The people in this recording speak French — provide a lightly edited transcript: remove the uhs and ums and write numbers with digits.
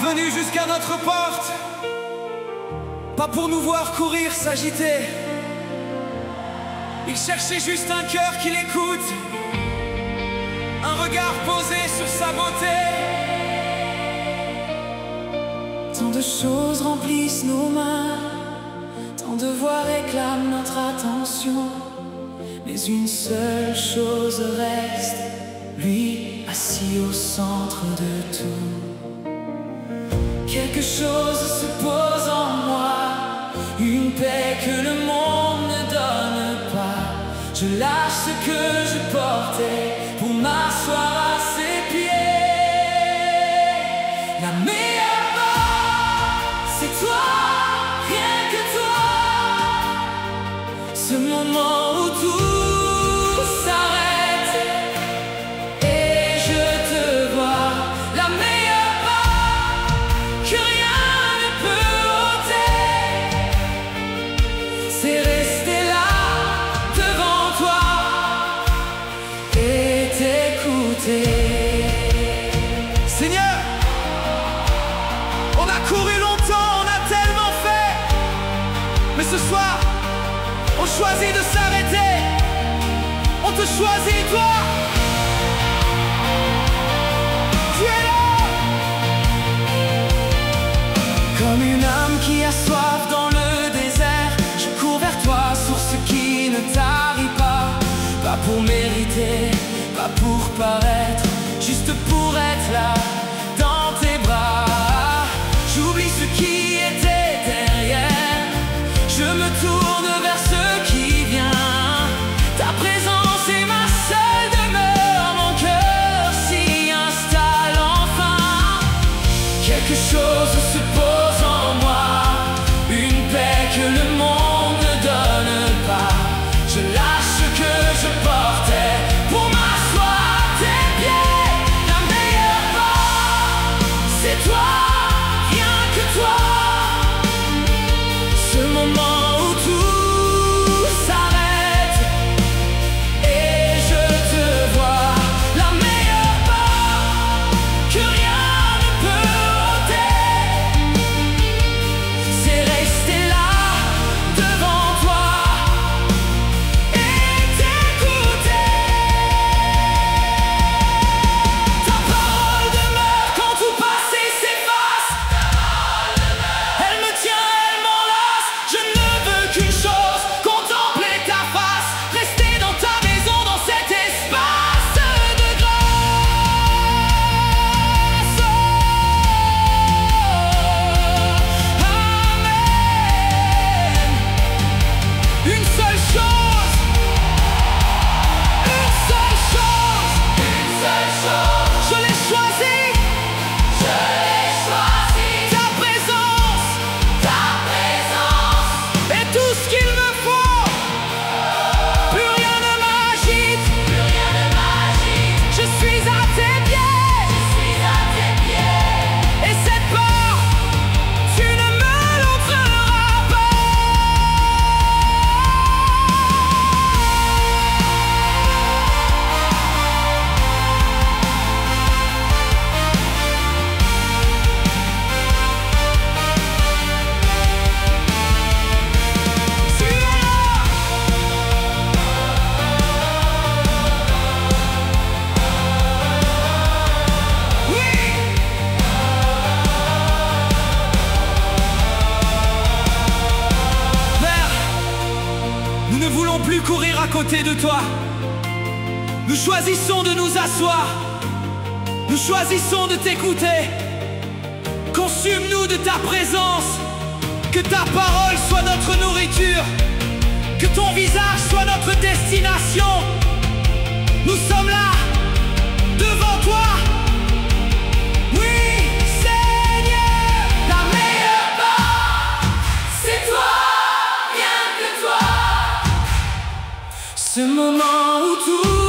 venu jusqu'à notre porte, pas pour nous voir courir s'agiter. Il cherchait juste un cœur qui l'écoute, un regard posé sur sa beauté. Tant de choses remplissent nos mains, tant de voix réclament notre attention, mais une seule chose reste, lui assis au centre de tout. Quelque chose se pose en moi, une paix que le monde ne donne pas. Je lâche ce que je portais pour m'asseoir à ses pieds. La meilleure part, c'est toi, rien que toi. Ce moment où tout s'arrête et je te vois. La meilleure part que rien ne peut ôter, c'est rester là devant toi et t'écouter. Seigneur, on a couru longtemps, on a tellement fait, mais ce soir, on choisit de s'arrêter. On te choisit, toi. Tu es là. Comme une âme qui a soif dans le désert, je cours vers toi, source qui ne tarit pas. Pas pour mériter, pas pour paraître, juste pour être là, dans tes bras. J'oublie ce qui était derrière, je me tourne vers ce qui vient. Ta présence est ma seule demeure, mon cœur s'y installe enfin. Quelque chose se pose en moi, une paix que le monde ne donne pas. Je lâche ce que je portais pour m'asseoir à tes pieds. La meilleure part, c'est toi, rien que toi. Ce moment où tout s'arrête et je te vois. La meilleure part que rien ne peut ôter, c'est rester là devant toi et t'écouter. Ta parole demeure quand tout passé s'efface. Elle me tient, elle m'enlace. Je ne veux qu'une chose, contempler ta face, rester dans ta maison, dans cet espace de grâce. Amen. Une seule chose, une seule chose, une seule chose. Je l'ai choisi, je l'ai choisi. Ta présence, et tout ce qu'il me faut. Plus rien ne m'agite, plus rien ne m'agite. Je suis à tes pieds, je suis à tes pieds. Et cette part, tu ne me l'ôteras pas. Tu es là. Oui. Père, nous ne voulons plus courir à côté de toi. Nous choisissons de nous asseoir. Nous choisissons de t'écouter. Consume-nous de ta présence. Que ta parole soit notre nourriture. Que ton visage soit notre destination. Nous sommes là, devant toi. Oui, Seigneur. La meilleure part, c'est toi, rien que toi. Ce moment où tout